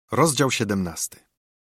Rozdział 17.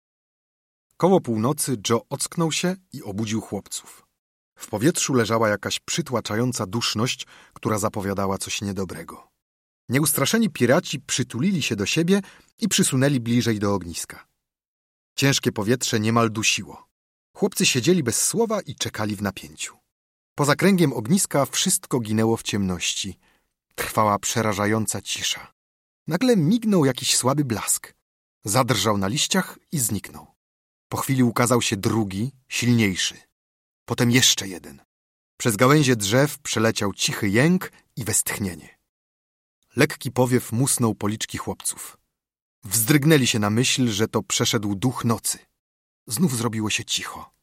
Koło północy Joe ocknął się i obudził chłopców. W powietrzu leżała jakaś przytłaczająca duszność, która zapowiadała coś niedobrego. Nieustraszeni piraci przytulili się do siebie i przysunęli bliżej do ogniska. Ciężkie powietrze niemal dusiło. Chłopcy siedzieli bez słowa i czekali w napięciu. Poza kręgiem ogniska wszystko ginęło w ciemności. Trwała przerażająca cisza. Nagle mignął jakiś słaby blask. Zadrżał na liściach i zniknął. Po chwili ukazał się drugi, silniejszy. Potem jeszcze jeden. Przez gałęzie drzew przeleciał cichy jęk i westchnienie. Lekki powiew musnął policzki chłopców. Wzdrygnęli się na myśl, że to przeszedł duch nocy. Znów zrobiło się cicho.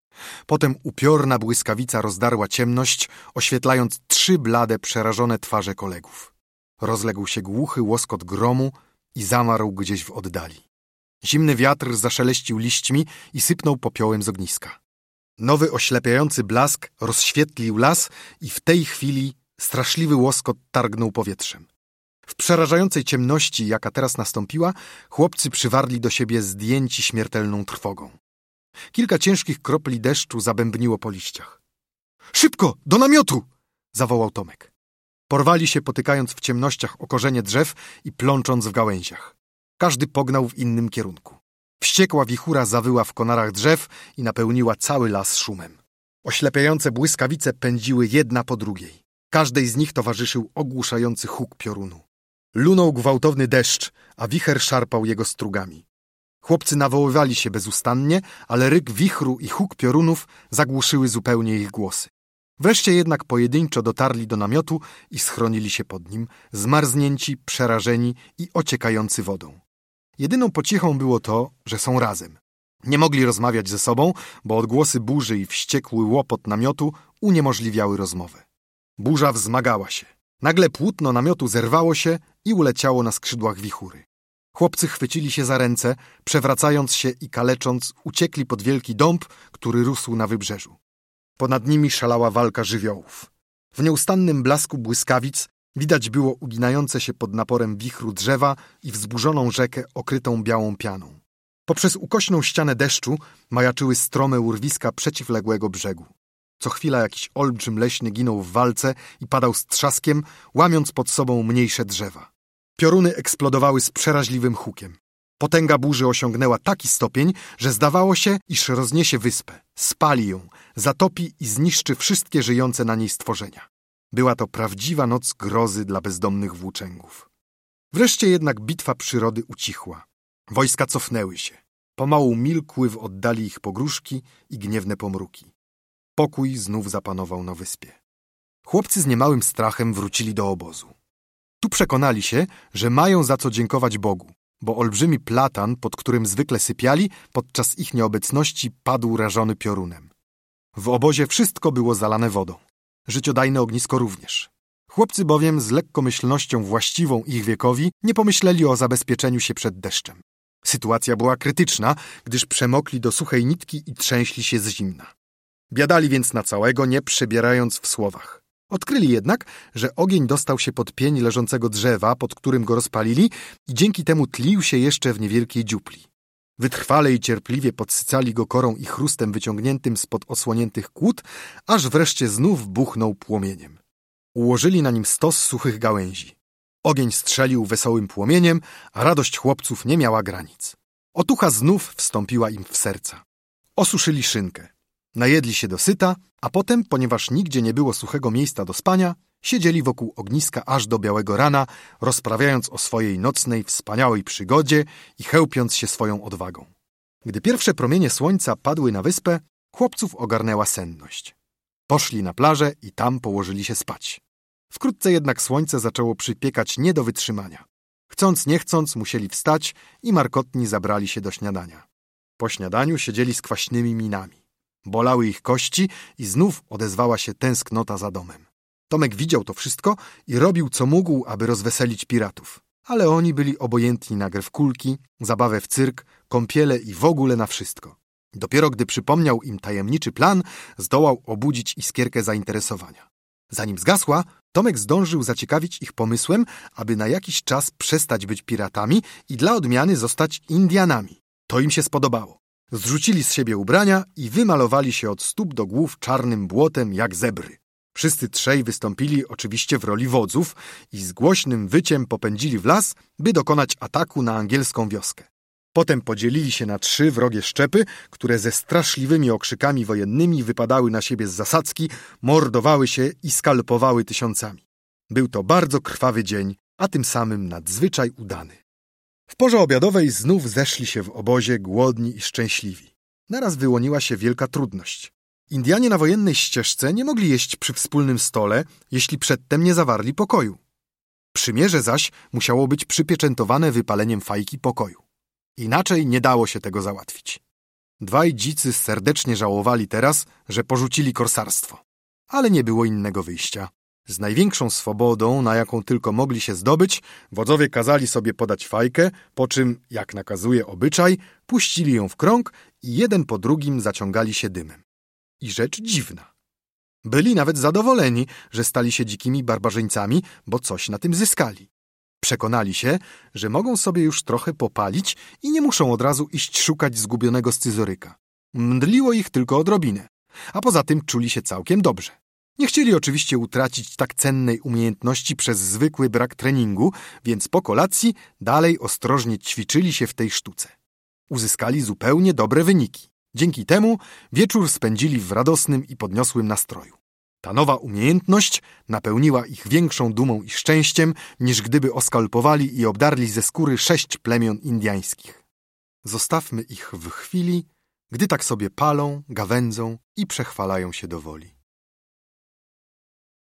Potem upiorna błyskawica rozdarła ciemność, oświetlając 3 blade, przerażone twarze kolegów. Rozległ się głuchy łoskot gromu i zamarł gdzieś w oddali. Zimny wiatr zaszeleścił liśćmi i sypnął popiołem z ogniska. Nowy oślepiający blask rozświetlił las i w tej chwili straszliwy łoskot targnął powietrzem. W przerażającej ciemności, jaka teraz nastąpiła, chłopcy przywarli do siebie zdjęci śmiertelną trwogą. Kilka ciężkich kropli deszczu zabębniło po liściach. Szybko, do namiotu! Zawołał Tomek. Porwali się, potykając w ciemnościach o korzenie drzew i plącząc w gałęziach. Każdy pognał w innym kierunku. Wściekła wichura zawyła w konarach drzew i napełniła cały las szumem. Oślepiające błyskawice pędziły jedna po drugiej. Każdej z nich towarzyszył ogłuszający huk piorunu. Lunął gwałtowny deszcz, a wicher szarpał jego strugami. Chłopcy nawoływali się bezustannie, ale ryk wichru i huk piorunów zagłuszyły zupełnie ich głosy. Wreszcie jednak pojedynczo dotarli do namiotu i schronili się pod nim, zmarznięci, przerażeni i ociekający wodą. Jedyną pociechą było to, że są razem. Nie mogli rozmawiać ze sobą, bo odgłosy burzy i wściekły łopot namiotu uniemożliwiały rozmowę. Burza wzmagała się. Nagle płótno namiotu zerwało się i uleciało na skrzydłach wichury. Chłopcy chwycili się za ręce, przewracając się i kalecząc, uciekli pod wielki dąb, który rósł na wybrzeżu. Ponad nimi szalała walka żywiołów. W nieustannym blasku błyskawic widać było uginające się pod naporem wichru drzewa i wzburzoną rzekę okrytą białą pianą. Poprzez ukośną ścianę deszczu majaczyły strome urwiska przeciwległego brzegu. Co chwila jakiś olbrzym leśny ginął w walce i padał z trzaskiem, łamiąc pod sobą mniejsze drzewa. Pioruny eksplodowały z przeraźliwym hukiem. Potęga burzy osiągnęła taki stopień, że zdawało się, iż rozniesie wyspę, spali ją, zatopi i zniszczy wszystkie żyjące na niej stworzenia. Była to prawdziwa noc grozy dla bezdomnych włóczęgów. Wreszcie jednak bitwa przyrody ucichła. Wojska cofnęły się. Pomału milkły w oddali ich pogróżki i gniewne pomruki. Pokój znów zapanował na wyspie. Chłopcy z niemałym strachem wrócili do obozu. Tu przekonali się, że mają za co dziękować Bogu, bo olbrzymi platan, pod którym zwykle sypiali, podczas ich nieobecności padł rażony piorunem. W obozie wszystko było zalane wodą. Życiodajne ognisko również. Chłopcy bowiem z lekkomyślnością właściwą ich wiekowi nie pomyśleli o zabezpieczeniu się przed deszczem. Sytuacja była krytyczna, gdyż przemokli do suchej nitki i trzęśli się z zimna. Biadali więc na całego, nie przebierając w słowach. Odkryli jednak, że ogień dostał się pod pień leżącego drzewa, pod którym go rozpalili i dzięki temu tlił się jeszcze w niewielkiej dziupli. Wytrwale i cierpliwie podsycali go korą i chrustem wyciągniętym spod osłoniętych kłód, aż wreszcie znów buchnął płomieniem. Ułożyli na nim stos suchych gałęzi. Ogień strzelił wesołym płomieniem, a radość chłopców nie miała granic. Otucha znów wstąpiła im w serca. Osuszyli szynkę. Najedli się dosyta, a potem, ponieważ nigdzie nie było suchego miejsca do spania, siedzieli wokół ogniska aż do białego rana, rozprawiając o swojej nocnej, wspaniałej przygodzie i chełpiąc się swoją odwagą. Gdy pierwsze promienie słońca padły na wyspę, chłopców ogarnęła senność. Poszli na plażę i tam położyli się spać. Wkrótce jednak słońce zaczęło przypiekać nie do wytrzymania. Chcąc nie chcąc musieli wstać i markotni zabrali się do śniadania. Po śniadaniu siedzieli z kwaśnymi minami. Bolały ich kości i znów odezwała się tęsknota za domem. Tomek widział to wszystko i robił co mógł, aby rozweselić piratów. Ale oni byli obojętni na grę w kulki, zabawę w cyrk, kąpiele i w ogóle na wszystko. Dopiero gdy przypomniał im tajemniczy plan, zdołał obudzić iskierkę zainteresowania. Zanim zgasła, Tomek zdążył zaciekawić ich pomysłem, aby na jakiś czas przestać być piratami i dla odmiany zostać Indianami. To im się spodobało. Zrzucili z siebie ubrania i wymalowali się od stóp do głów czarnym błotem jak zebry. Wszyscy trzej wystąpili oczywiście w roli wodzów i z głośnym wyciem popędzili w las, by dokonać ataku na angielską wioskę. Potem podzielili się na 3 wrogie szczepy, które ze straszliwymi okrzykami wojennymi wypadały na siebie z zasadzki, mordowały się i skalpowały tysiącami. Był to bardzo krwawy dzień, a tym samym nadzwyczaj udany. W porze obiadowej znów zeszli się w obozie głodni i szczęśliwi. Naraz wyłoniła się wielka trudność. Indianie na wojennej ścieżce nie mogli jeść przy wspólnym stole, jeśli przedtem nie zawarli pokoju. Przymierze zaś musiało być przypieczętowane wypaleniem fajki pokoju. Inaczej nie dało się tego załatwić. 2 dzicy serdecznie żałowali teraz, że porzucili korsarstwo. Ale nie było innego wyjścia. Z największą swobodą, na jaką tylko mogli się zdobyć, wodzowie kazali sobie podać fajkę, po czym, jak nakazuje obyczaj, puścili ją w krąg i jeden po drugim zaciągali się dymem. I rzecz dziwna. Byli nawet zadowoleni, że stali się dzikimi barbarzyńcami, bo coś na tym zyskali. Przekonali się, że mogą sobie już trochę popalić i nie muszą od razu iść szukać zgubionego scyzoryka. Mdliło ich tylko odrobinę, a poza tym czuli się całkiem dobrze. Nie chcieli oczywiście utracić tak cennej umiejętności przez zwykły brak treningu, więc po kolacji dalej ostrożnie ćwiczyli się w tej sztuce. Uzyskali zupełnie dobre wyniki. Dzięki temu wieczór spędzili w radosnym i podniosłym nastroju. Ta nowa umiejętność napełniła ich większą dumą i szczęściem, niż gdyby oskalpowali i obdarli ze skóry 6 plemion indiańskich. Zostawmy ich w chwili, gdy tak sobie palą, gawędzą i przechwalają się do woli.